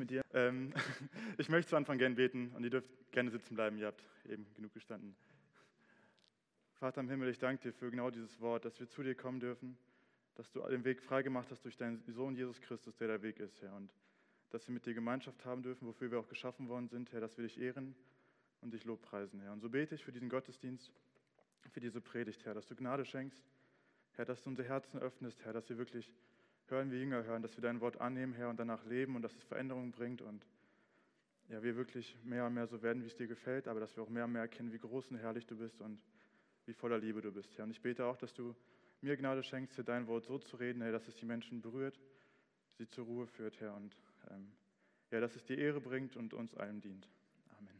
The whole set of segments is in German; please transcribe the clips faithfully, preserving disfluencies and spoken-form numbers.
mit dir. Ähm, ich möchte zu Anfang gerne beten und ihr dürft gerne sitzen bleiben, ihr habt eben genug gestanden. Vater im Himmel, ich danke dir für genau dieses Wort, dass wir zu dir kommen dürfen, dass du den Weg freigemacht hast durch deinen Sohn Jesus Christus, der der Weg ist, Herr. Und dass wir mit dir Gemeinschaft haben dürfen, wofür wir auch geschaffen worden sind, Herr, dass wir dich ehren und dich lobpreisen, Herr. Und so bete ich für diesen Gottesdienst, für diese Predigt, Herr, dass du Gnade schenkst, Herr, dass du unsere Herzen öffnest, Herr, dass wir wirklich hören, wie Jünger hören, dass wir dein Wort annehmen, Herr, und danach leben und dass es Veränderungen bringt und ja, wir wirklich mehr und mehr so werden, wie es dir gefällt, aber dass wir auch mehr und mehr erkennen, wie groß und herrlich du bist und wie voller Liebe du bist, Herr. Und ich bete auch, dass du mir Gnade schenkst, dir dein Wort so zu reden, Herr, dass es die Menschen berührt, sie zur Ruhe führt, Herr, und ähm, ja, dass es dir Ehre bringt und uns allen dient. Amen.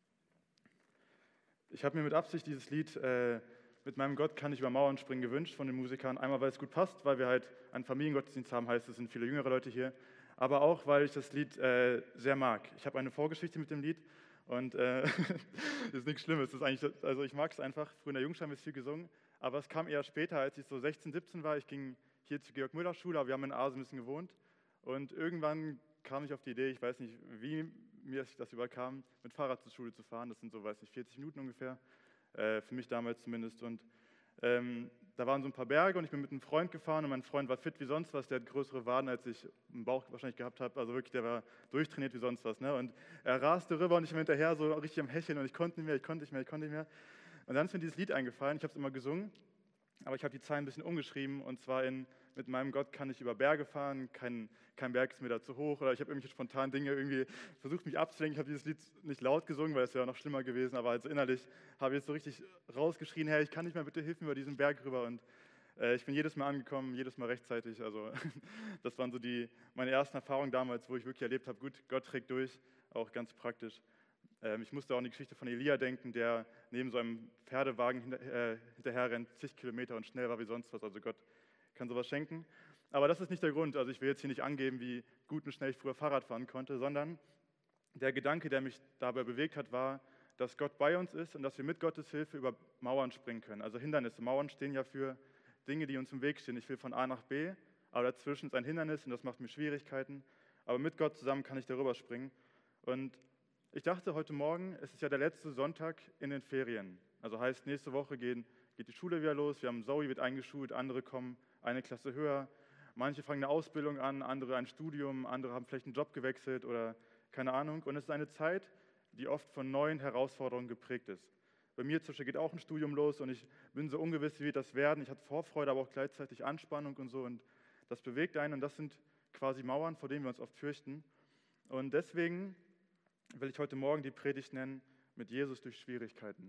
Ich habe mir mit Absicht dieses Lied äh, mit meinem Gott kann ich über Mauern springen gewünscht von den Musikern. Einmal, weil es gut passt, weil wir halt einen Familiengottesdienst haben, heißt es sind viele jüngere Leute hier, aber auch, weil ich das Lied äh, sehr mag. Ich habe eine Vorgeschichte mit dem Lied und äh, das ist nichts Schlimmes. Das ist eigentlich, also ich mag es einfach. Früher in der Jungschar haben wir es viel gesungen, aber es kam eher später, als ich so sechzehn, siebzehn war. Ich ging hier zur Georg-Müller-Schule, aber wir haben in Asen ein bisschen gewohnt und irgendwann kam ich auf die Idee, ich weiß nicht, wie mir das überkam, mit Fahrrad zur Schule zu fahren. Das sind so, weiß nicht, vierzig Minuten ungefähr. Für mich damals zumindest. Und ähm, da waren so ein paar Berge und ich bin mit einem Freund gefahren und mein Freund war fit wie sonst was, der hat größere Waden, als ich im Bauch wahrscheinlich gehabt habe, also wirklich, der war durchtrainiert wie sonst was. Ne? Und er raste rüber und ich war hinterher so richtig am Hecheln und ich konnte nicht mehr, ich konnte nicht mehr, ich konnte nicht mehr. Und dann ist mir dieses Lied eingefallen, ich habe es immer gesungen, aber ich habe die Zeilen ein bisschen umgeschrieben und zwar in mit meinem Gott kann ich über Berge fahren, kein, kein Berg ist mir da zu hoch oder ich habe irgendwelche spontanen Dinge irgendwie versucht, mich abzulenken. Ich habe dieses Lied nicht laut gesungen, weil es wäre noch schlimmer gewesen, aber also innerlich habe ich jetzt so richtig rausgeschrien, Herr, ich kann nicht mehr, bitte hilf mir über diesen Berg rüber und äh, ich bin jedes Mal angekommen, jedes Mal rechtzeitig, also das waren so die, meine ersten Erfahrungen damals, wo ich wirklich erlebt habe, gut, Gott trägt durch, auch ganz praktisch. Ähm, ich musste auch an die Geschichte von Elia denken, der neben so einem Pferdewagen hinter, äh, hinterher rennt, zig Kilometer und schnell war wie sonst was, also Gott kann sowas schenken. Aber das ist nicht der Grund. Also ich will jetzt hier nicht angeben, wie gut und schnell ich früher Fahrrad fahren konnte, sondern der Gedanke, der mich dabei bewegt hat, war, dass Gott bei uns ist und dass wir mit Gottes Hilfe über Mauern springen können. Also Hindernisse. Mauern stehen ja für Dinge, die uns im Weg stehen. Ich will von A nach B, aber dazwischen ist ein Hindernis und das macht mir Schwierigkeiten. Aber mit Gott zusammen kann ich darüber springen. Und ich dachte heute Morgen, es ist ja der letzte Sonntag in den Ferien. Also heißt, nächste Woche gehen, geht die Schule wieder los. Wir haben Zoe wird eingeschult, andere kommen eine Klasse höher. Manche fangen eine Ausbildung an, andere ein Studium, andere haben vielleicht einen Job gewechselt oder keine Ahnung. Und es ist eine Zeit, die oft von neuen Herausforderungen geprägt ist. Bei mir zum Beispiel geht auch ein Studium los und ich bin so ungewiss, wie wird das werden. Ich hatte Vorfreude, aber auch gleichzeitig Anspannung und so. Und das bewegt einen und das sind quasi Mauern, vor denen wir uns oft fürchten. Und deswegen will ich heute Morgen die Predigt nennen, mit Jesus durch Schwierigkeiten.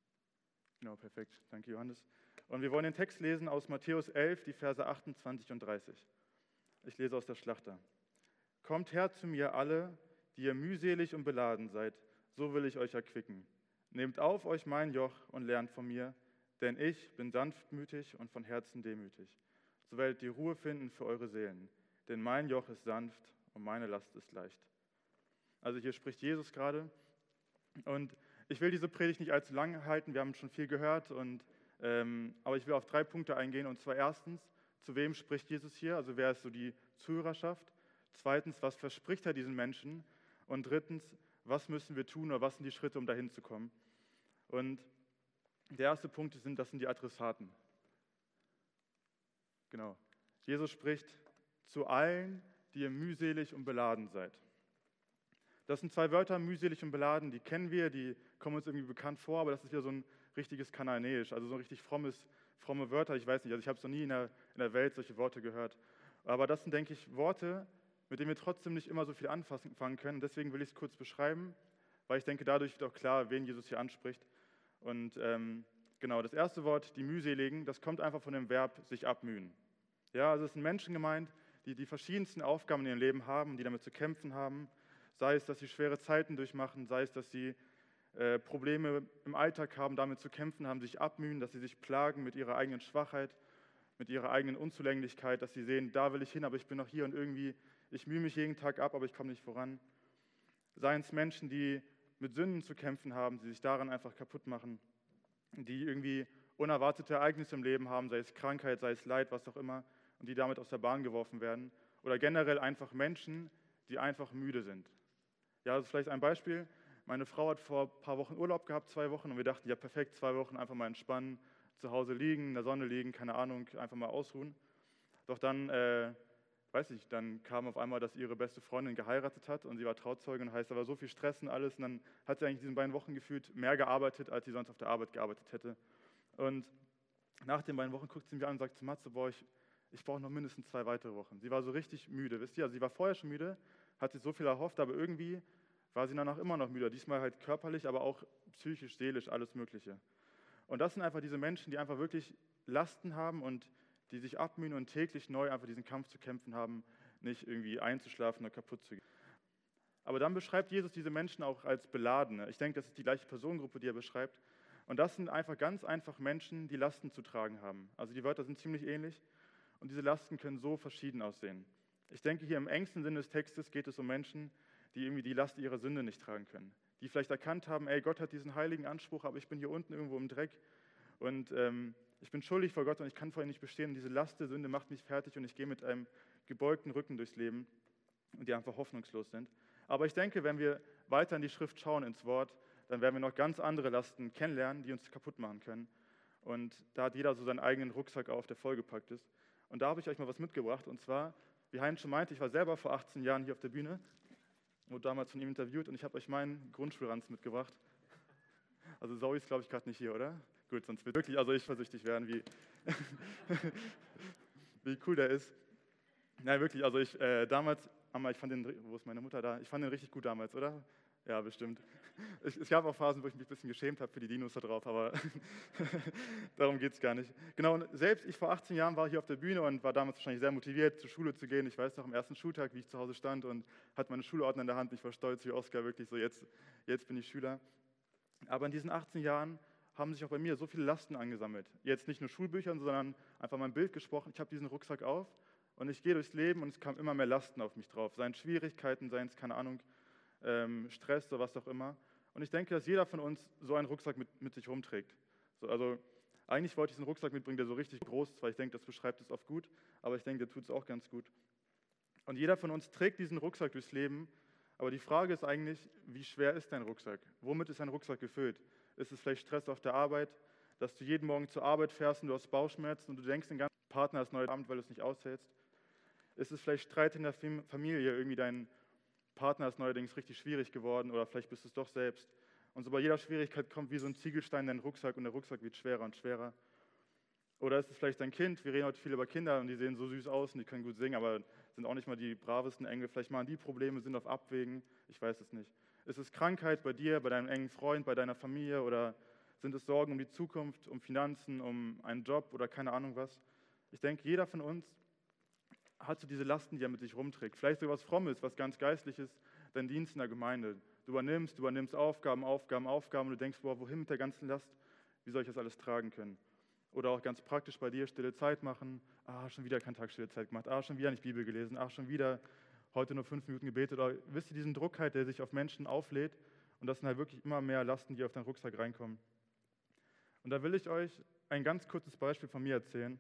Genau, perfekt. Danke, Johannes. Und wir wollen den Text lesen aus Matthäus elf, die Verse achtundzwanzig und dreißig. Ich lese aus der Schlachter. Kommt her zu mir alle, die ihr mühselig und beladen seid, so will ich euch erquicken. Nehmt auf euch mein Joch und lernt von mir, denn ich bin sanftmütig und von Herzen demütig. So werdet ihr Ruhe finden für eure Seelen, denn mein Joch ist sanft und meine Last ist leicht. Also hier spricht Jesus gerade und ich will diese Predigt nicht allzu lang halten, wir haben schon viel gehört, und, ähm, aber ich will auf drei Punkte eingehen. Und zwar erstens, zu wem spricht Jesus hier, also wer ist so die Zuhörerschaft? Zweitens, was verspricht er diesen Menschen? Und drittens, was müssen wir tun oder was sind die Schritte, um dahin zu kommen? Und der erste Punkt sind, das sind die Adressaten. Genau. Jesus spricht zu allen, die ihr mühselig und beladen seid. Das sind zwei Wörter, mühselig und beladen, die kennen wir, die kommen uns irgendwie bekannt vor, aber das ist ja so ein richtiges Kanaanäisch, also so ein richtig frommes, fromme Wörter, ich weiß nicht, also ich habe es noch nie in der, in der Welt solche Worte gehört. Aber das sind, denke ich, Worte, mit denen wir trotzdem nicht immer so viel anfangen können. Deswegen will ich es kurz beschreiben, weil ich denke, dadurch wird auch klar, wen Jesus hier anspricht. Und ähm, genau, das erste Wort, die Mühseligen, das kommt einfach von dem Verb sich abmühen. Ja, also es sind Menschen gemeint, die die verschiedensten Aufgaben in ihrem Leben haben, die damit zu kämpfen haben. Sei es, dass sie schwere Zeiten durchmachen, sei es, dass sie äh, Probleme im Alltag haben, damit zu kämpfen haben, sich abmühen, dass sie sich plagen mit ihrer eigenen Schwachheit, mit ihrer eigenen Unzulänglichkeit, dass sie sehen, da will ich hin, aber ich bin noch hier und irgendwie, ich mühe mich jeden Tag ab, aber ich komme nicht voran. Seien es Menschen, die mit Sünden zu kämpfen haben, die sich daran einfach kaputt machen, die irgendwie unerwartete Ereignisse im Leben haben, sei es Krankheit, sei es Leid, was auch immer, und die damit aus der Bahn geworfen werden. Oder generell einfach Menschen, die einfach müde sind. Ja, also vielleicht ein Beispiel. Meine Frau hat vor ein paar Wochen Urlaub gehabt, zwei Wochen, und wir dachten, ja perfekt, zwei Wochen einfach mal entspannen, zu Hause liegen, in der Sonne liegen, keine Ahnung, einfach mal ausruhen. Doch dann, äh, weiß ich, dann kam auf einmal, dass ihre beste Freundin geheiratet hat und sie war Trauzeugin, heißt, da war so viel Stress und alles, und dann hat sie eigentlich in diesen beiden Wochen gefühlt mehr gearbeitet, als sie sonst auf der Arbeit gearbeitet hätte. Und nach den beiden Wochen guckt sie mich an und sagt zu Matze, boah, ich, ich brauche noch mindestens zwei weitere Wochen. Sie war so richtig müde, wisst ihr? Also sie war vorher schon müde, hat sich so viel erhofft, aber irgendwie war sie danach immer noch müde. Diesmal halt körperlich, aber auch psychisch, seelisch, alles Mögliche. Und das sind einfach diese Menschen, die einfach wirklich Lasten haben und die sich abmühen und täglich neu einfach diesen Kampf zu kämpfen haben, nicht irgendwie einzuschlafen oder kaputt zu gehen. Aber dann beschreibt Jesus diese Menschen auch als Beladene. Ich denke, das ist die gleiche Personengruppe, die er beschreibt. Und das sind einfach ganz einfach Menschen, die Lasten zu tragen haben. Also die Wörter sind ziemlich ähnlich und diese Lasten können so verschieden aussehen. Ich denke, hier im engsten Sinne des Textes geht es um Menschen, die irgendwie die Last ihrer Sünde nicht tragen können. Die vielleicht erkannt haben, ey, Gott hat diesen heiligen Anspruch, aber ich bin hier unten irgendwo im Dreck und ähm, ich bin schuldig vor Gott und ich kann vor ihm nicht bestehen. Und diese Last der Sünde macht mich fertig und ich gehe mit einem gebeugten Rücken durchs Leben und die einfach hoffnungslos sind. Aber ich denke, wenn wir weiter in die Schrift schauen, ins Wort, dann werden wir noch ganz andere Lasten kennenlernen, die uns kaputt machen können. Und da hat jeder so seinen eigenen Rucksack auf, der vollgepackt ist. Und da habe ich euch mal was mitgebracht. Und zwar, wie Heinz schon meinte, ich war selber vor achtzehn Jahren hier auf der Bühne, wurde damals von ihm interviewt und ich habe euch meinen Grundschulranz mitgebracht. Also Zoe ist, glaube ich, gerade nicht hier, oder? Gut, sonst wird wirklich, also ich versüchtig werden, wie, wie cool der ist. Nein, wirklich, also ich äh, damals, ich fand den, wo ist meine Mutter da? Ich fand den richtig gut damals, oder? Ja, bestimmt. Es, es gab auch Phasen, wo ich mich ein bisschen geschämt habe für die Dinos da drauf, aber darum geht es gar nicht. Genau, und selbst ich vor achtzehn Jahren war hier auf der Bühne und war damals wahrscheinlich sehr motiviert, zur Schule zu gehen. Ich weiß noch, am ersten Schultag, wie ich zu Hause stand und hatte meine Schulordner in der Hand. Ich war stolz wie Oskar, wirklich so, jetzt, jetzt bin ich Schüler. Aber in diesen achtzehn Jahren haben sich auch bei mir so viele Lasten angesammelt. Jetzt nicht nur Schulbüchern, sondern einfach mein Bild gesprochen. Ich habe diesen Rucksack auf und ich gehe durchs Leben und es kamen immer mehr Lasten auf mich drauf. Seien es Schwierigkeiten, seien es, keine Ahnung, ähm, Stress oder was auch immer. Und ich denke, dass jeder von uns so einen Rucksack mit, mit sich rumträgt. So, also eigentlich wollte ich einen Rucksack mitbringen, der so richtig groß ist, weil ich denke, das beschreibt es oft gut, aber ich denke, der tut es auch ganz gut. Und jeder von uns trägt diesen Rucksack durchs Leben, aber die Frage ist eigentlich, wie schwer ist dein Rucksack? Womit ist dein Rucksack gefüllt? Ist es vielleicht Stress auf der Arbeit, dass du jeden Morgen zur Arbeit fährst und du hast Bauchschmerzen und du denkst, den ganzen Partner ist neu Abend, weil du es nicht aushältst? Ist es vielleicht Streit in der Familie, irgendwie dein Partner ist neuerdings richtig schwierig geworden oder vielleicht bist du es doch selbst. Und so bei jeder Schwierigkeit kommt wie so ein Ziegelstein in dein Rucksack und der Rucksack wird schwerer und schwerer. Oder ist es vielleicht dein Kind? Wir reden heute viel über Kinder und die sehen so süß aus und die können gut singen, aber sind auch nicht mal die bravesten Engel. Vielleicht machen die Probleme, sind auf Abwägen, ich weiß es nicht. Ist es Krankheit bei dir, bei deinem engen Freund, bei deiner Familie oder sind es Sorgen um die Zukunft, um Finanzen, um einen Job oder keine Ahnung was? Ich denke, jeder von uns hat so diese Lasten, die er mit sich rumträgt. Vielleicht sogar was Frommes, was ganz Geistliches, dein Dienst in der Gemeinde. Du übernimmst, du übernimmst Aufgaben, Aufgaben, Aufgaben und du denkst, boah, wohin mit der ganzen Last? Wie soll ich das alles tragen können? Oder auch ganz praktisch bei dir, stille Zeit machen. Ah, schon wieder keinen Tag stille Zeit gemacht. Ah, schon wieder nicht Bibel gelesen. Ah, schon wieder heute nur fünf Minuten gebetet. Oder wisst ihr, diesen Druck halt, der sich auf Menschen auflädt und das sind halt wirklich immer mehr Lasten, die auf deinen Rucksack reinkommen. Und da will ich euch ein ganz kurzes Beispiel von mir erzählen,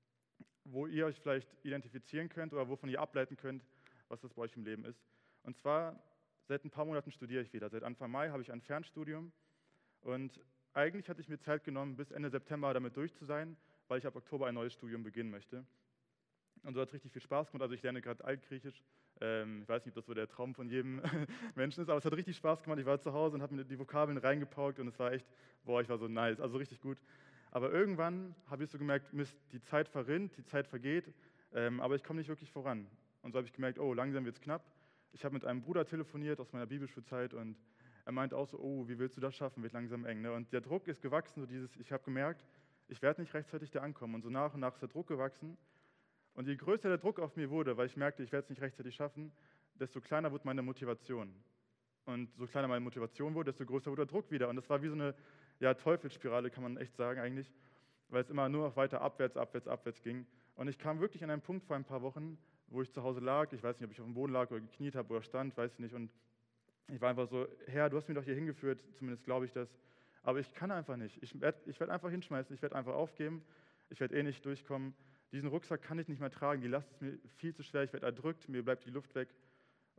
wo ihr euch vielleicht identifizieren könnt oder wovon ihr ableiten könnt, was das bei euch im Leben ist. Und zwar, seit ein paar Monaten studiere ich wieder. Seit Anfang Mai habe ich ein Fernstudium und eigentlich hatte ich mir Zeit genommen, bis Ende September damit durch zu sein, weil ich ab Oktober ein neues Studium beginnen möchte. Und so hat es richtig viel Spaß gemacht. Also ich lerne gerade Altgriechisch. Ähm, ich weiß nicht, ob das so der Traum von jedem Menschen ist, aber es hat richtig Spaß gemacht. Ich war zu Hause und habe mir die Vokabeln reingepaukt und es war echt, boah, ich war so nice, also richtig gut. Aber irgendwann habe ich so gemerkt, Mist, die Zeit verrinnt, die Zeit vergeht, ähm, aber ich komme nicht wirklich voran. Und so habe ich gemerkt, oh, langsam wird es knapp. Ich habe mit einem Bruder telefoniert aus meiner Bibelschulzeit und er meint auch so, oh, wie willst du das schaffen, wird langsam eng. Ne? Und der Druck ist gewachsen, so dieses, ich habe gemerkt, ich werde nicht rechtzeitig da ankommen. Und so nach und nach ist der Druck gewachsen. Und je größer der Druck auf mir wurde, weil ich merkte, ich werde es nicht rechtzeitig schaffen, desto kleiner wurde meine Motivation. Und so kleiner meine Motivation wurde, desto größer wurde der Druck wieder. Und das war wie so eine ja, Teufelsspirale, kann man echt sagen eigentlich, weil es immer nur noch weiter abwärts, abwärts, abwärts ging. Und ich kam wirklich an einen Punkt vor ein paar Wochen, wo ich zu Hause lag, ich weiß nicht, ob ich auf dem Boden lag oder gekniet habe oder stand, weiß ich nicht. Und ich war einfach so, Herr, du hast mich doch hier hingeführt, zumindest glaube ich das. Aber ich kann einfach nicht. Ich werde ich werd einfach hinschmeißen, ich werde einfach aufgeben, ich werde eh nicht durchkommen. Diesen Rucksack kann ich nicht mehr tragen, die Last ist mir viel zu schwer, ich werde erdrückt, mir bleibt die Luft weg.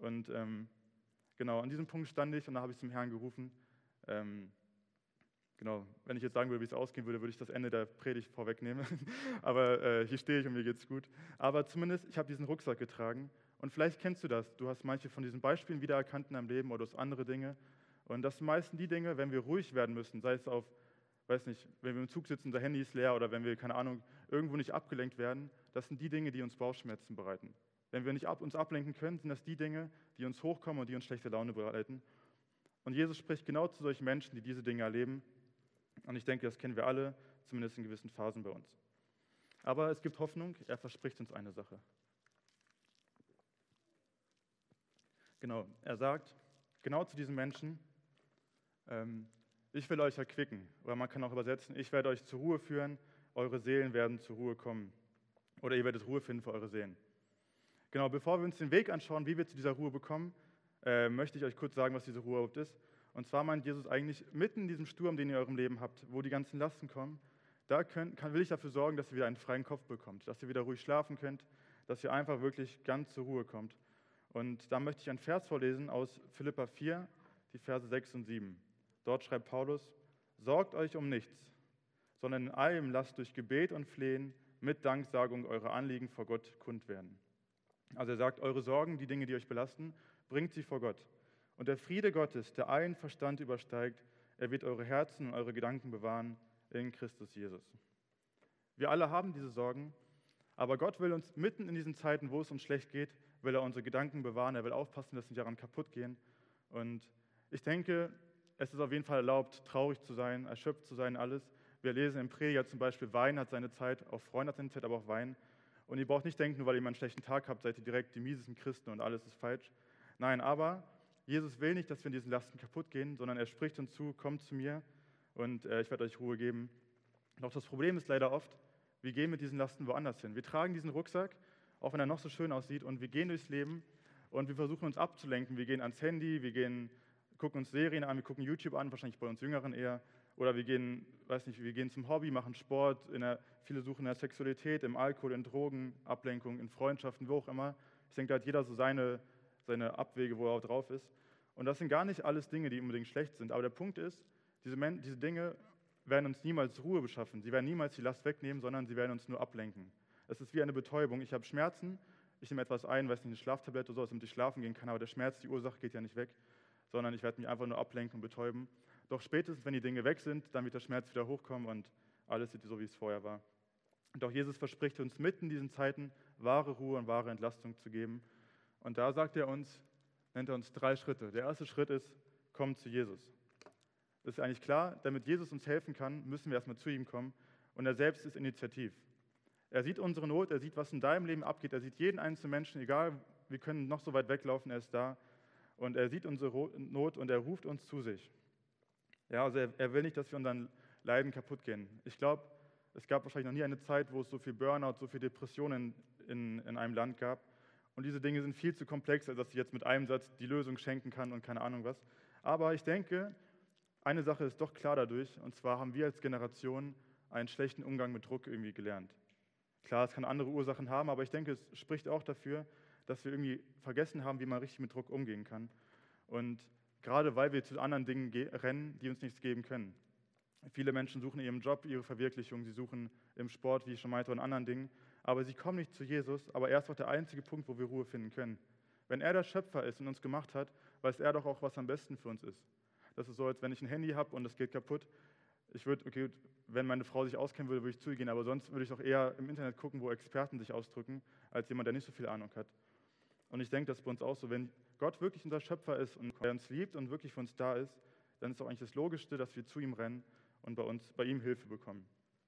Und ähm, genau, an diesem Punkt stand ich und da habe ich zum Herrn gerufen. Ähm, genau, wenn ich jetzt sagen würde, wie es ausgehen würde, würde ich das Ende der Predigt vorwegnehmen. Aber äh, hier stehe ich und mir geht's gut. Aber zumindest, ich habe diesen Rucksack getragen. Und vielleicht kennst du das. Du hast manche von diesen Beispielen wiedererkannt in deinem Leben oder du hast andere Dinge. Und das sind meistens die Dinge, wenn wir ruhig werden müssen, sei es auf, weiß nicht, wenn wir im Zug sitzen, unser Handy ist leer oder wenn wir, keine Ahnung, irgendwo nicht abgelenkt werden, das sind die Dinge, die uns Bauchschmerzen bereiten. Wenn wir nicht ab, uns ablenken können, sind das die Dinge, die uns hochkommen und die uns schlechte Laune bereiten. Und Jesus spricht genau zu solchen Menschen, die diese Dinge erleben. Und ich denke, das kennen wir alle, zumindest in gewissen Phasen bei uns. Aber es gibt Hoffnung, er verspricht uns eine Sache. Genau, er sagt genau zu diesen Menschen, ähm, ich will euch erquicken. Oder man kann auch übersetzen, ich werde euch zur Ruhe führen, eure Seelen werden zur Ruhe kommen. Oder ihr werdet Ruhe finden für eure Seelen. Genau, bevor wir uns den Weg anschauen, wie wir zu dieser Ruhe bekommen, äh, möchte ich euch kurz sagen, was diese Ruhe überhaupt ist. Und zwar meint Jesus eigentlich, mitten in diesem Sturm, den ihr in eurem Leben habt, wo die ganzen Lasten kommen, da könnt, kann, will ich dafür sorgen, dass ihr wieder einen freien Kopf bekommt, dass ihr wieder ruhig schlafen könnt, dass ihr einfach wirklich ganz zur Ruhe kommt. Und da möchte ich einen Vers vorlesen aus Philipper vier, die Verse sechs und sieben. Dort schreibt Paulus, sorgt euch um nichts, sondern in allem lasst durch Gebet und Flehen mit Danksagung eure Anliegen vor Gott kund werden. Also er sagt, eure Sorgen, die Dinge, die euch belasten, bringt sie vor Gott. Und der Friede Gottes, der allen Verstand übersteigt, er wird eure Herzen und eure Gedanken bewahren in Christus Jesus. Wir alle haben diese Sorgen, aber Gott will uns mitten in diesen Zeiten, wo es uns schlecht geht, will er unsere Gedanken bewahren, er will aufpassen, dass sie daran kaputt gehen. Und ich denke, es ist auf jeden Fall erlaubt, traurig zu sein, erschöpft zu sein, alles. Wir lesen im Prediger zum Beispiel, Wein hat seine Zeit, auch Freund hat seine Zeit, aber auch Wein. Und ihr braucht nicht denken, nur weil ihr mal einen schlechten Tag habt, seid ihr direkt die miesesten Christen und alles ist falsch. Nein, aber Jesus will nicht, dass wir in diesen Lasten kaputt gehen, sondern er spricht uns zu, kommt zu mir und äh, ich werde euch Ruhe geben. Doch das Problem ist leider oft, wir gehen mit diesen Lasten woanders hin. Wir tragen diesen Rucksack, auch wenn er noch so schön aussieht, und wir gehen durchs Leben und wir versuchen uns abzulenken. Wir gehen ans Handy, wir gehen, gucken uns Serien an, wir gucken YouTube an, wahrscheinlich bei uns Jüngeren eher. Oder wir gehen, weiß nicht, wir gehen zum Hobby, machen Sport, in der, viele suchen in der Sexualität, im Alkohol, in Drogen, Ablenkung, in Freundschaften, wo auch immer. Ich denke, da hat jeder so seine, seine Abwege, wo er drauf ist. Und das sind gar nicht alles Dinge, die unbedingt schlecht sind. Aber der Punkt ist, diese, Men- diese Dinge werden uns niemals Ruhe beschaffen. Sie werden niemals die Last wegnehmen, sondern sie werden uns nur ablenken. Es ist wie eine Betäubung. Ich habe Schmerzen, ich nehme etwas ein, weiß nicht, eine Schlaftablette oder sowas, damit ich schlafen gehen kann, aber der Schmerz, die Ursache geht ja nicht weg, sondern ich werde mich einfach nur ablenken und betäuben. Doch spätestens, wenn die Dinge weg sind, dann wird der Schmerz wieder hochkommen und alles wird so, wie es vorher war. Doch Jesus verspricht uns mitten in diesen Zeiten wahre Ruhe und wahre Entlastung zu geben. Und da sagt er uns, nennt er uns drei Schritte. Der erste Schritt ist, komm zu Jesus. Das ist eigentlich klar, damit Jesus uns helfen kann, müssen wir erstmal zu ihm kommen. Und er selbst ist initiativ. Er sieht unsere Not, er sieht, was in deinem Leben abgeht. Er sieht jeden einzelnen Menschen, egal, wir können noch so weit weglaufen, er ist da. Und er sieht unsere Not und er ruft uns zu sich. Ja, also er, er will nicht, dass wir unseren Leiden kaputt gehen. Ich glaube, es gab wahrscheinlich noch nie eine Zeit, wo es so viel Burnout, so viel Depressionen in, in einem Land gab. Und diese Dinge sind viel zu komplex, als dass ich jetzt mit einem Satz die Lösung schenken kann und keine Ahnung was. Aber ich denke, eine Sache ist doch klar dadurch, und zwar haben wir als Generation einen schlechten Umgang mit Druck irgendwie gelernt. Klar, es kann andere Ursachen haben, aber ich denke, es spricht auch dafür, dass wir irgendwie vergessen haben, wie man richtig mit Druck umgehen kann. Und gerade weil wir zu anderen Dingen rennen, die uns nichts geben können. Viele Menschen suchen in ihrem Job ihre Verwirklichung, sie suchen im Sport, wie ich schon meinte, und anderen Dingen, aber sie kommen nicht zu Jesus, aber er ist doch der einzige Punkt, wo wir Ruhe finden können. Wenn er der Schöpfer ist und uns gemacht hat, weiß er doch auch, was am besten für uns ist. Das ist so, als wenn ich ein Handy habe und es geht kaputt. Ich würde, okay, wenn meine Frau sich auskennen würde, würde ich zugehen, aber sonst würde ich doch eher im Internet gucken, wo Experten sich ausdrücken, als jemand, der nicht so viel Ahnung hat. Und ich denke, das ist bei uns auch so, wenn Gott wirklich unser Schöpfer ist und er uns liebt und wirklich für uns da ist, dann ist doch eigentlich das Logischste, dass wir zu ihm rennen und bei uns, bei ihm Hilfe bekommen.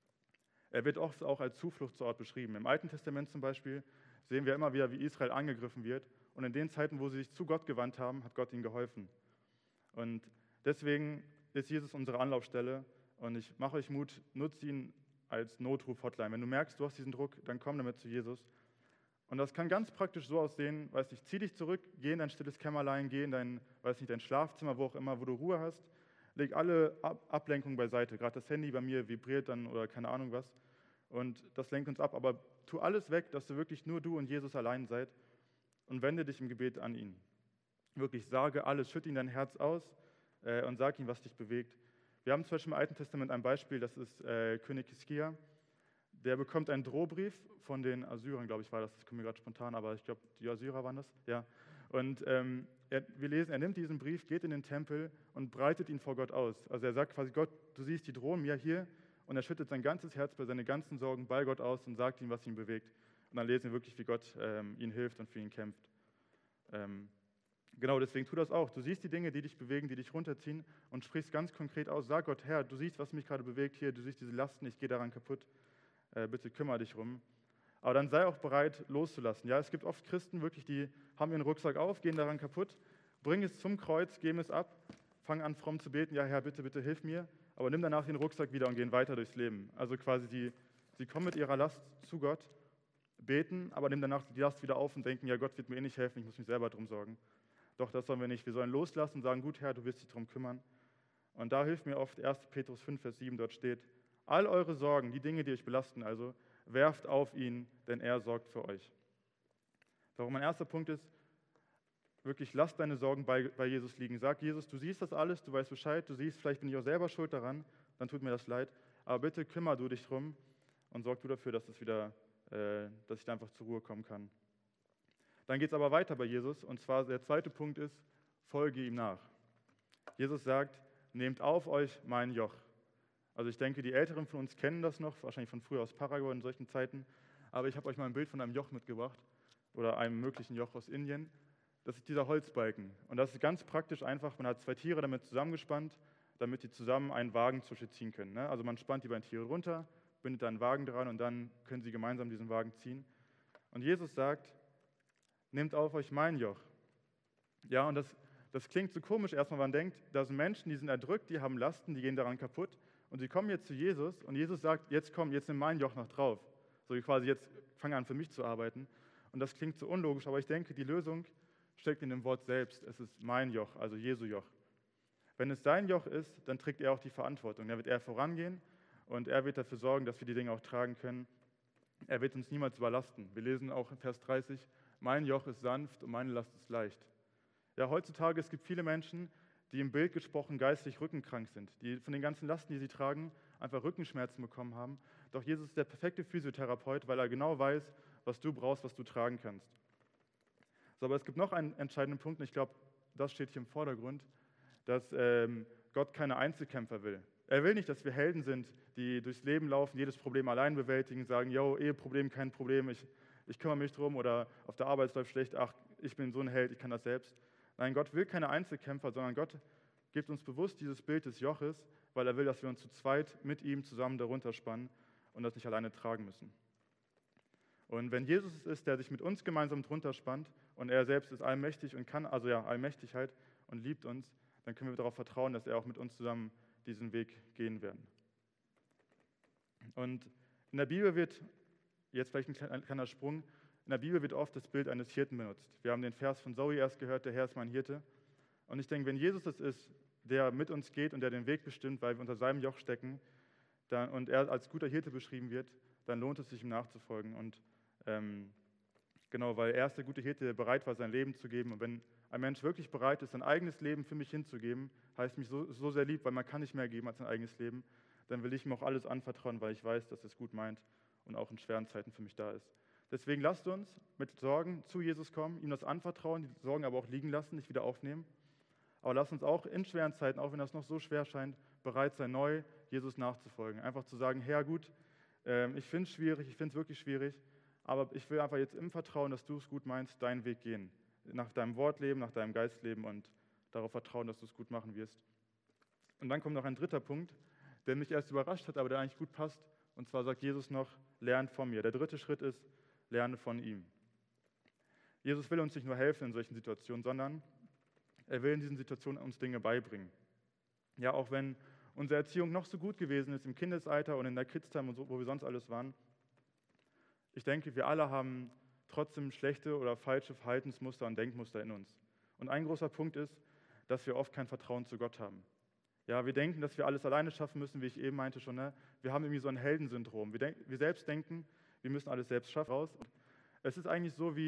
Er wird oft auch als Zufluchtsort beschrieben. Im Alten Testament zum Beispiel sehen wir immer wieder, wie Israel angegriffen wird. Und in den Zeiten, wo sie sich zu Gott gewandt haben, hat Gott ihnen geholfen. Und deswegen ist Jesus unsere Anlaufstelle. Und ich mache euch Mut, nutzt ihn als Notruf-Hotline. Wenn du merkst, du hast diesen Druck, dann komm damit zu Jesus. Und das kann ganz praktisch so aussehen, weiß nicht, zieh dich zurück, geh in dein stilles Kämmerlein, geh in dein, weiß nicht, dein Schlafzimmer, wo auch immer, wo du Ruhe hast. Leg alle Ab- Ablenkungen beiseite. Gerade das Handy bei mir vibriert dann oder keine Ahnung was. Und das lenkt uns ab. Aber tu alles weg, dass du wirklich nur du und Jesus allein seid und wende dich im Gebet an ihn. Wirklich, sage alles, schütte ihm dein Herz aus äh, und sag ihm, was dich bewegt. Wir haben zum Beispiel im Alten Testament ein Beispiel, das ist äh, König Hiskia. Der bekommt einen Drohbrief von den Assyrern, glaube ich, war das, das kommt mir gerade spontan, aber ich glaube, die Assyrer waren das, ja. Und ähm, er, wir lesen, er nimmt diesen Brief, geht in den Tempel und breitet ihn vor Gott aus. Also er sagt quasi, Gott, du siehst die Drohung mir hier, und er schüttet sein ganzes Herz bei seine ganzen Sorgen bei Gott aus und sagt ihm, was ihn bewegt. Und dann lesen wir wirklich, wie Gott ähm, ihn hilft und für ihn kämpft. Ähm, genau, deswegen tu das auch. Du siehst die Dinge, die dich bewegen, die dich runterziehen, und sprichst ganz konkret aus. Sag Gott, Herr, du siehst, was mich gerade bewegt hier, du siehst diese Lasten, ich gehe daran kaputt. Äh, bitte kümmere dich rum. Aber dann sei auch bereit, loszulassen. Ja, es gibt oft Christen, wirklich, die haben ihren Rucksack auf, gehen daran kaputt, bringen es zum Kreuz, geben es ab, fangen an, fromm zu beten, ja, Herr, bitte, bitte, hilf mir, aber nimm danach den Rucksack wieder und gehen weiter durchs Leben. Also quasi, die, sie kommen mit ihrer Last zu Gott, beten, aber nehmen danach die Last wieder auf und denken, ja, Gott wird mir eh nicht helfen, ich muss mich selber drum sorgen. Doch, das sollen wir nicht. Wir sollen loslassen und sagen, gut, Herr, du wirst dich darum kümmern. Und da hilft mir oft erster Petrus fünf, Vers sieben, dort steht, all eure Sorgen, die Dinge, die euch belasten, also werft auf ihn, denn er sorgt für euch. Darum mein erster Punkt ist, wirklich lass deine Sorgen bei, bei Jesus liegen. Sag Jesus, du siehst das alles, du weißt Bescheid, du siehst, vielleicht bin ich auch selber schuld daran, dann tut mir das leid, aber bitte kümmere du dich drum und sorg du dafür, dass, es wieder, äh, dass ich da einfach zur Ruhe kommen kann. Dann geht es aber weiter bei Jesus, und zwar der zweite Punkt ist, folge ihm nach. Jesus sagt, nehmt auf euch mein Joch. Also ich denke, die Älteren von uns kennen das noch, wahrscheinlich von früher aus Paraguay in solchen Zeiten, aber ich habe euch mal ein Bild von einem Joch mitgebracht oder einem möglichen Joch aus Indien. Das ist dieser Holzbalken, und das ist ganz praktisch einfach, man hat zwei Tiere damit zusammengespannt, damit die zusammen einen Wagen zur Schicht ziehen können. Also man spannt die beiden Tiere runter, bindet da einen Wagen dran und dann können sie gemeinsam diesen Wagen ziehen. Und Jesus sagt, nehmt auf euch mein Joch. Ja, und das, das klingt so komisch erstmal, man denkt, da sind Menschen, die sind erdrückt, die haben Lasten, die gehen daran kaputt. Und sie kommen jetzt zu Jesus und Jesus sagt, jetzt komm, jetzt nimm mein Joch noch drauf. So quasi, jetzt fang an für mich zu arbeiten. Und das klingt so unlogisch, aber ich denke, die Lösung steckt in dem Wort selbst. Es ist mein Joch, also Jesu Joch. Wenn es sein Joch ist, dann trägt er auch die Verantwortung. Da wird er vorangehen und er wird dafür sorgen, dass wir die Dinge auch tragen können. Er wird uns niemals überlasten. Wir lesen auch in Vers dreißig, mein Joch ist sanft und meine Last ist leicht. Ja, heutzutage, es gibt viele Menschen, die im Bild gesprochen geistig rückenkrank sind, die von den ganzen Lasten, die sie tragen, einfach Rückenschmerzen bekommen haben. Doch Jesus ist der perfekte Physiotherapeut, weil er genau weiß, was du brauchst, was du tragen kannst. So, aber es gibt noch einen entscheidenden Punkt, und ich glaube, das steht hier im Vordergrund, dass ähm, Gott keine Einzelkämpfer will. Er will nicht, dass wir Helden sind, die durchs Leben laufen, jedes Problem allein bewältigen, sagen, yo, Eheproblem, kein Problem, ich, ich kümmere mich drum, oder auf der Arbeit läuft schlecht, ach, ich bin so ein Held, ich kann das selbst. Nein, Gott will keine Einzelkämpfer, sondern Gott gibt uns bewusst dieses Bild des Joches, weil er will, dass wir uns zu zweit mit ihm zusammen darunter spannen und das nicht alleine tragen müssen. Und wenn Jesus es ist, der sich mit uns gemeinsam drunter spannt und er selbst ist allmächtig und kann, also ja, allmächtig halt und liebt uns, dann können wir darauf vertrauen, dass er auch mit uns zusammen diesen Weg gehen werden. Und in der Bibel wird, jetzt vielleicht ein kleiner Sprung, in der Bibel wird oft das Bild eines Hirten benutzt. Wir haben den Vers von Zoe erst gehört, der Herr ist mein Hirte. Und ich denke, wenn Jesus es ist, der mit uns geht und der den Weg bestimmt, weil wir unter seinem Joch stecken, dann, und er als guter Hirte beschrieben wird, dann lohnt es sich, ihm nachzufolgen. Und ähm, genau, weil er ist der gute Hirte, der bereit war, sein Leben zu geben. Und wenn ein Mensch wirklich bereit ist, sein eigenes Leben für mich hinzugeben, heißt mich so, so sehr lieb, weil man kann nicht mehr geben als sein eigenes Leben, dann will ich ihm auch alles anvertrauen, weil ich weiß, dass er es gut meint und auch in schweren Zeiten für mich da ist. Deswegen lasst uns mit Sorgen zu Jesus kommen, ihm das anvertrauen, die Sorgen aber auch liegen lassen, nicht wieder aufnehmen. Aber lasst uns auch in schweren Zeiten, auch wenn das noch so schwer scheint, bereit sein, neu Jesus nachzufolgen. Einfach zu sagen, Herr, gut, äh, ich finde es schwierig, ich finde es wirklich schwierig, aber ich will einfach jetzt im Vertrauen, dass du es gut meinst, deinen Weg gehen. Nach deinem Wort leben, nach deinem Geist leben und darauf vertrauen, dass du es gut machen wirst. Und dann kommt noch ein dritter Punkt, der mich erst überrascht hat, aber der eigentlich gut passt. Und zwar sagt Jesus noch, lernt von mir. Der dritte Schritt ist, lerne von ihm. Jesus will uns nicht nur helfen in solchen Situationen, sondern er will in diesen Situationen uns Dinge beibringen. Ja, auch wenn unsere Erziehung noch so gut gewesen ist im Kindesalter und in der Kids-Time und so, wo wir sonst alles waren. Ich denke, wir alle haben trotzdem schlechte oder falsche Verhaltensmuster und Denkmuster in uns. Und ein großer Punkt ist, dass wir oft kein Vertrauen zu Gott haben. Ja, wir denken, dass wir alles alleine schaffen müssen, wie ich eben meinte schon. Ne? Wir haben irgendwie so ein Heldensyndrom. Wir, denk, wir selbst denken, wir müssen alles selbst schaffen. Es ist eigentlich so, wie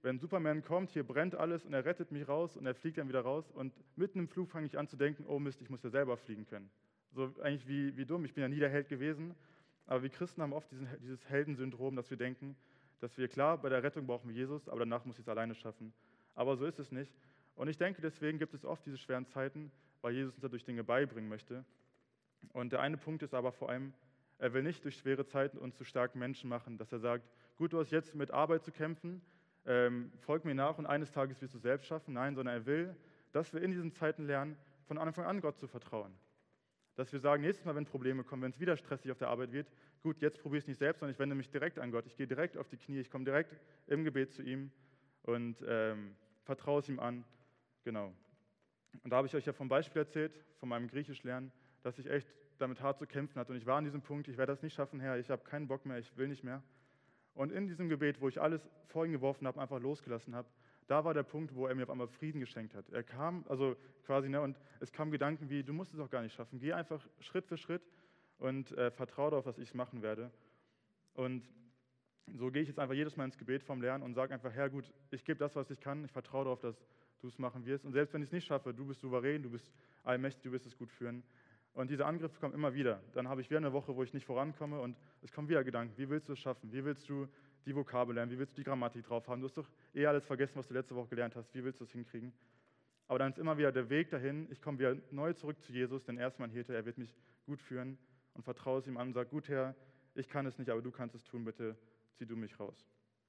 Wenn Superman kommt, hier brennt alles und er rettet mich raus und er fliegt dann wieder raus und mitten im Flug fange ich an zu denken, oh Mist, ich muss ja selber fliegen können. So eigentlich wie, wie dumm, ich bin ja nie der Held gewesen, aber wir Christen haben oft diesen, dieses Heldensyndrom, dass wir denken, dass wir, klar, bei der Rettung brauchen wir Jesus, aber danach muss ich es alleine schaffen. Aber so ist es nicht. Und ich denke, deswegen gibt es oft diese schweren Zeiten, weil Jesus uns dadurch Dinge beibringen möchte. Und der eine Punkt ist aber vor allem, er will nicht durch schwere Zeiten uns zu starken Menschen machen, dass er sagt, gut, du hast jetzt mit Arbeit zu kämpfen, ähm, folg mir nach und eines Tages wirst du es selbst schaffen. Nein, sondern er will, dass wir in diesen Zeiten lernen, von Anfang an Gott zu vertrauen. Dass wir sagen, nächstes Mal, wenn Probleme kommen, wenn es wieder stressig auf der Arbeit wird, gut, jetzt probiere ich es nicht selbst, sondern ich wende mich direkt an Gott. Ich gehe direkt auf die Knie, ich komme direkt im Gebet zu ihm und ähm, vertraue es ihm an. Genau. Und da habe ich euch ja vom Beispiel erzählt, von meinem Griechischlernen, dass ich echt damit hart zu kämpfen hatte. Und ich war an diesem Punkt, ich werde das nicht schaffen, Herr, ich habe keinen Bock mehr, ich will nicht mehr. Und in diesem Gebet, wo ich alles vor ihn geworfen habe, einfach losgelassen habe, da war der Punkt, wo er mir auf einmal Frieden geschenkt hat. Er kam, also quasi, ne, und es kamen Gedanken wie, du musst es auch gar nicht schaffen, geh einfach Schritt für Schritt und äh, vertraue darauf, dass ich es machen werde. Und so gehe ich jetzt einfach jedes Mal ins Gebet vom Lernen und sage einfach, Herr, gut, ich gebe das, was ich kann, ich vertraue darauf, dass du es machen wirst. Und selbst wenn ich es nicht schaffe, du bist souverän, du bist allmächtig, du wirst es gut führen. Und diese Angriffe kommen immer wieder. Dann habe ich wieder eine Woche, wo ich nicht vorankomme und es kommen wieder Gedanken, wie willst du es schaffen? Wie willst du die Vokabel lernen? Wie willst du die Grammatik drauf haben? Du hast doch eh alles vergessen, was du letzte Woche gelernt hast. Wie willst du es hinkriegen? Aber dann ist immer wieder der Weg dahin. Ich komme wieder neu zurück zu Jesus, denn er ist mein Hirte, er wird mich gut führen und vertraue es ihm an und sage, gut Herr, ich kann es nicht, aber du kannst es tun, bitte zieh du mich raus.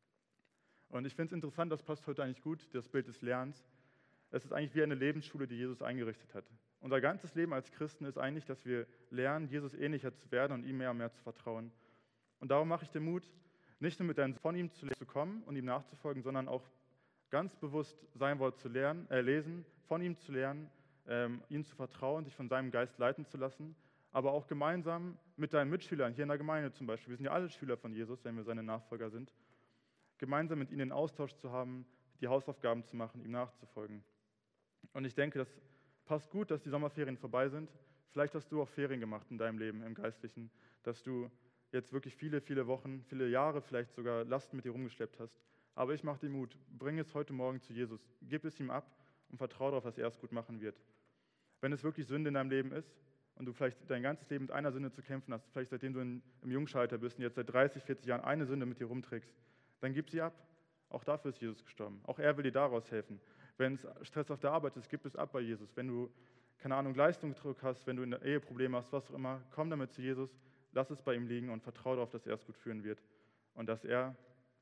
Und ich finde es interessant, das passt heute eigentlich gut, das Bild des Lernens. Es ist eigentlich wie eine Lebensschule, die Jesus eingerichtet hat. Unser ganzes Leben als Christen ist eigentlich, dass wir lernen, Jesus ähnlicher zu werden und ihm mehr und mehr zu vertrauen. Und darum mache ich den Mut, nicht nur mit deinen von ihm zu kommen und ihm nachzufolgen, sondern auch ganz bewusst sein Wort zu lernen, äh, lesen, von ihm zu lernen, ähm, ihm zu vertrauen, sich von seinem Geist leiten zu lassen, aber auch gemeinsam mit deinen Mitschülern, hier in der Gemeinde zum Beispiel, wir sind ja alle Schüler von Jesus, wenn wir seine Nachfolger sind, gemeinsam mit ihnen den Austausch zu haben, die Hausaufgaben zu machen, ihm nachzufolgen. Und ich denke, das passt gut, dass die Sommerferien vorbei sind. Vielleicht hast du auch Ferien gemacht in deinem Leben, im Geistlichen, dass du jetzt wirklich viele, viele Wochen, viele Jahre vielleicht sogar Lasten mit dir rumgeschleppt hast. Aber ich mache dir Mut, bring es heute Morgen zu Jesus, gib es ihm ab und vertraue darauf, dass er es gut machen wird. Wenn es wirklich Sünde in deinem Leben ist und du vielleicht dein ganzes Leben mit einer Sünde zu kämpfen hast, vielleicht seitdem du in, im Jungschalter bist und jetzt seit dreißig, vierzig Jahren eine Sünde mit dir rumträgst, dann gib sie ab. Auch dafür ist Jesus gestorben. Auch er will dir daraus helfen. Wenn es Stress auf der Arbeit ist, gib es ab bei Jesus. Wenn du, keine Ahnung, Leistungsdruck hast, wenn du in der Ehe Probleme hast, was auch immer, komm damit zu Jesus, lass es bei ihm liegen und vertraue darauf, dass er es gut führen wird und dass er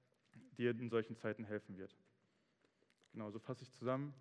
dir in solchen Zeiten helfen wird. Genau, so fasse ich zusammen.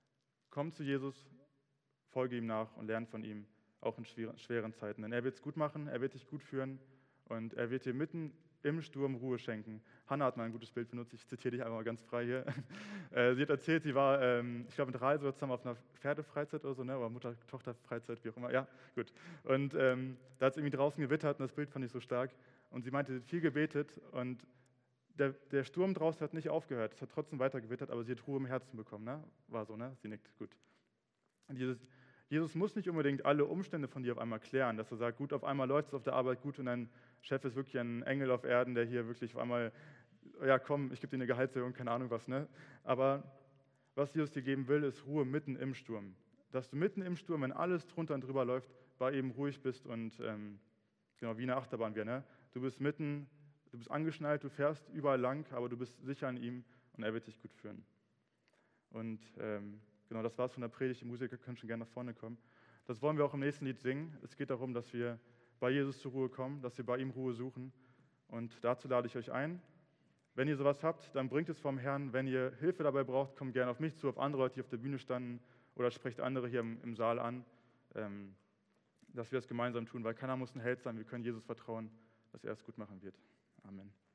Komm zu Jesus, folge ihm nach und lerne von ihm, auch in schweren Zeiten. Denn er wird es gut machen, er wird dich gut führen und er wird dir mitten im Sturm Ruhe schenken. Hannah hat mal ein gutes Bild benutzt, ich zitiere dich einfach mal ganz frei hier. Sie hat erzählt, sie war, ich glaube, mit Rahel zusammen auf einer Pferdefreizeit oder so, ne? Oder Mutter-Tochter-Freizeit, wie auch immer. Ja, gut. Und ähm, da hat es irgendwie draußen gewittert und das Bild fand ich so stark. Und sie meinte, sie hat viel gebetet und der, der Sturm draußen hat nicht aufgehört. Es hat trotzdem weiter gewittert, aber sie hat Ruhe im Herzen bekommen. Ne? War so, ne? Sie nickt, gut. Und Jesus, Jesus muss nicht unbedingt alle Umstände von dir auf einmal klären, dass er sagt, gut, auf einmal läuft es auf der Arbeit gut und dein Chef ist wirklich ein Engel auf Erden, der hier wirklich auf einmal, ja komm, ich gebe dir eine Gehaltserhöhung, keine Ahnung was, ne? Aber was Jesus dir geben will, ist Ruhe mitten im Sturm. Dass du mitten im Sturm, wenn alles drunter und drüber läuft, bei ihm ruhig bist und ähm, genau wie eine Achterbahn wäre, ne? Du bist mitten, du bist angeschnallt, du fährst überall lang, aber du bist sicher an ihm und er wird dich gut führen. Und ähm, genau, das war's von der Predigt. Die Musiker können schon gerne nach vorne kommen. Das wollen wir auch im nächsten Lied singen. Es geht darum, dass wir bei Jesus zur Ruhe kommen, dass wir bei ihm Ruhe suchen. Und dazu lade ich euch ein. Wenn ihr sowas habt, dann bringt es vom Herrn. Wenn ihr Hilfe dabei braucht, kommt gerne auf mich zu, auf andere Leute, die auf der Bühne standen, oder sprecht andere hier im, im Saal an, ähm, dass wir das gemeinsam tun, weil keiner muss ein Held sein. Wir können Jesus vertrauen, dass er es gut machen wird. Amen.